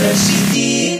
رشیدی.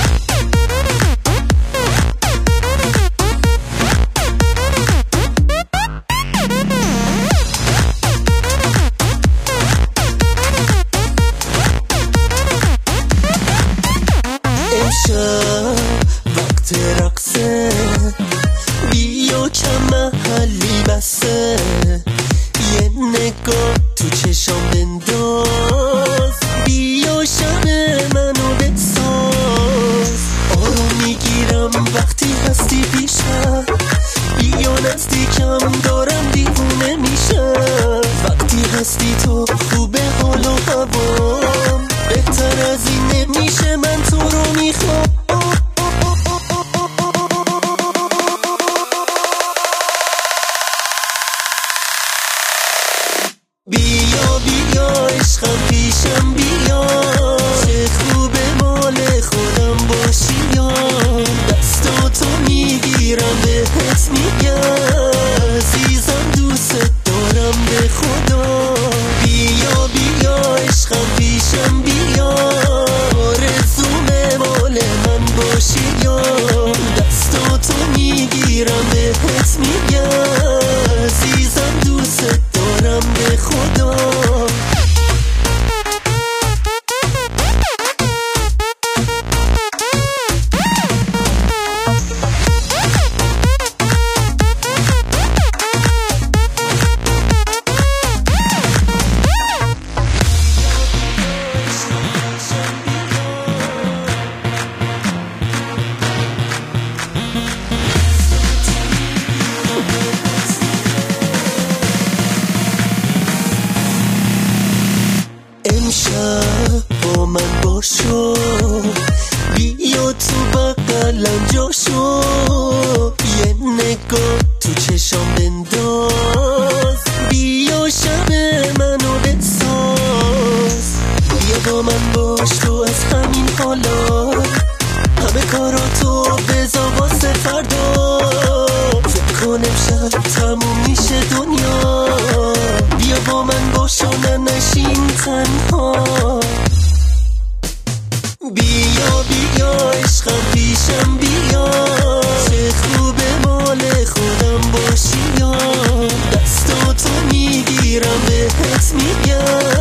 امشب وقت رقصه، بیا کم محلی بسه، یه نگاه تو چشام بنداز، بیا شب منو بساز. آروم میگیرم وقتی هستی پیشم، بیا نزدیکم دارم دیوونه میشم. وقتی هستی تو خوبه حال و هوام، بهتر از این نمیشه من تو رو میخوام. بیا بیا عشقم پیشم بیا، چه خوبه مال خودم باشی یا. دستاتو میگیرم بهت میگم عزیزم دوست دارم به خدا. بیا بیا عشقم پیشم بیا، آرزومه مال من باشی یا. دستاتو میگیرم بهت میگم عزیزم دوست دارم به خدا. امشب با من باشو، بیا تو بغلم جاشو، یه نگاه تو چشام بنداز، بیا شب منو بساز. بیا با من باش تو از همین حالا، همه کاراتو بذار واسه فردا. فکر کن امشب تموم میشه دنیا، بیا با من باش و نشین تنها. بیا بیا عشقم پیشم بیا، چه خوبه مال خودم باشی یا. دستاتو میگیرم بهت میگم